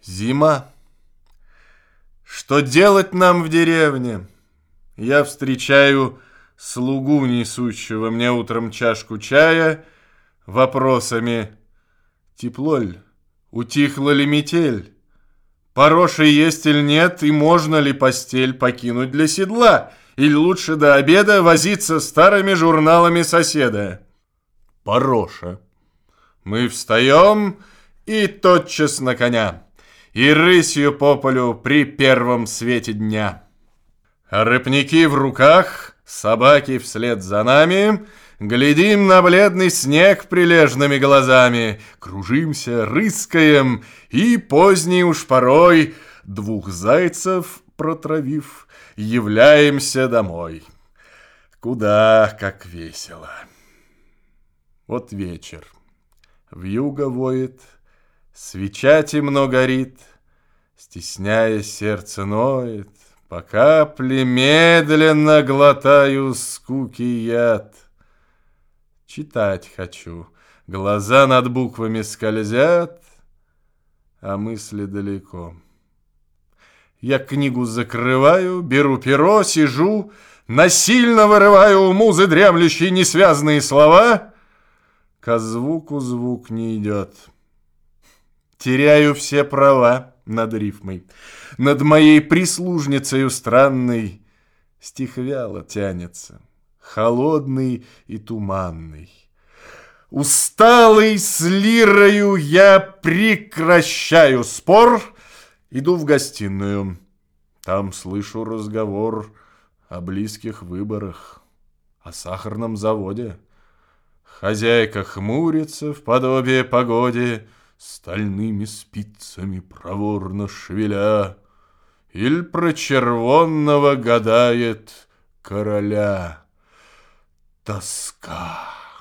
Зима. Что делать нам в деревне? Я встречаю слугу, несущего мне утром чашку чая, вопросами: тепло ль? Утихла ли метель? Пороши есть или нет? И можно ли постель покинуть для седла? Или лучше до обеда возиться старыми журналами соседа? Пороша. Мы встаем и тотчас на коня, и рысью по полю при первом свете дня. А рыбники в руках, собаки вслед за нами, глядим на бледный снег прилежными глазами, кружимся, рыскаем, и поздней уж порой, двух зайцев протравив, являемся домой. Куда как весело. Вот вечер. Вьюга воет, свеча темно горит, стесняя сердце ноет, по капле медленно глотаю скуки яд. Читать хочу, глаза над буквами скользят, а мысли далеко. Я книгу закрываю, беру перо, сижу, насильно вырываю у музы дремлющие несвязные слова. Ко звуку звук не идет. Теряю все права над рифмой, над моей прислужницею странной. Стих вяло тянется, холодный и туманный. Усталый с лирою я прекращаю спор, иду в гостиную. Там слышу разговор о близких выборах, о сахарном заводе. Хозяйка хмурится в подобие погоде, стальными спицами проворно шевеля, иль про червонного гадает короля. Тоска.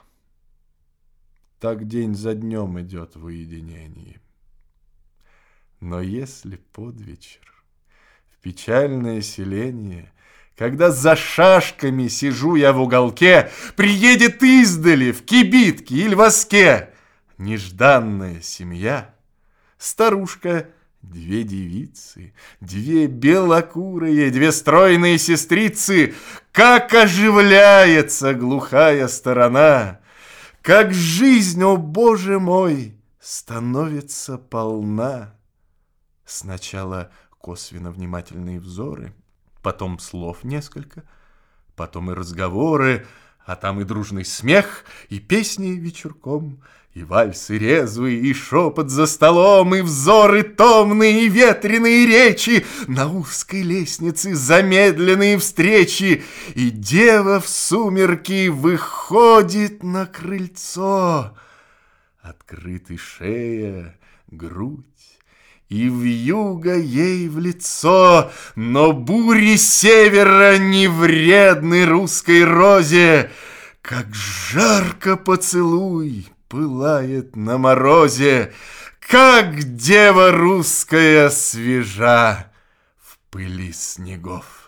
Так день за днем идет в уединении. Но если под вечер, в печальное селение, когда за шашками сижу я в уголке, приедет издали в кибитке или воске нежданная семья, старушка, две девицы, две белокурые, две стройные сестрицы, как оживляется глухая сторона, как жизнь, о Боже мой, становится полна. Сначала косвенно внимательные взоры, потом слов несколько, потом и разговоры, а там и дружный смех, и песни вечерком, и вальсы резвые, и шепот за столом, и взоры томные, и ветреные речи, на узкой лестнице замедленные встречи, и дева в сумерки выходит на крыльцо. Открыты шея, грудь, и вьюга ей в лицо, но бури севера не вредны русской розе, как жарко поцелуй пылает на морозе, как дева русская свежа в пыли снегов.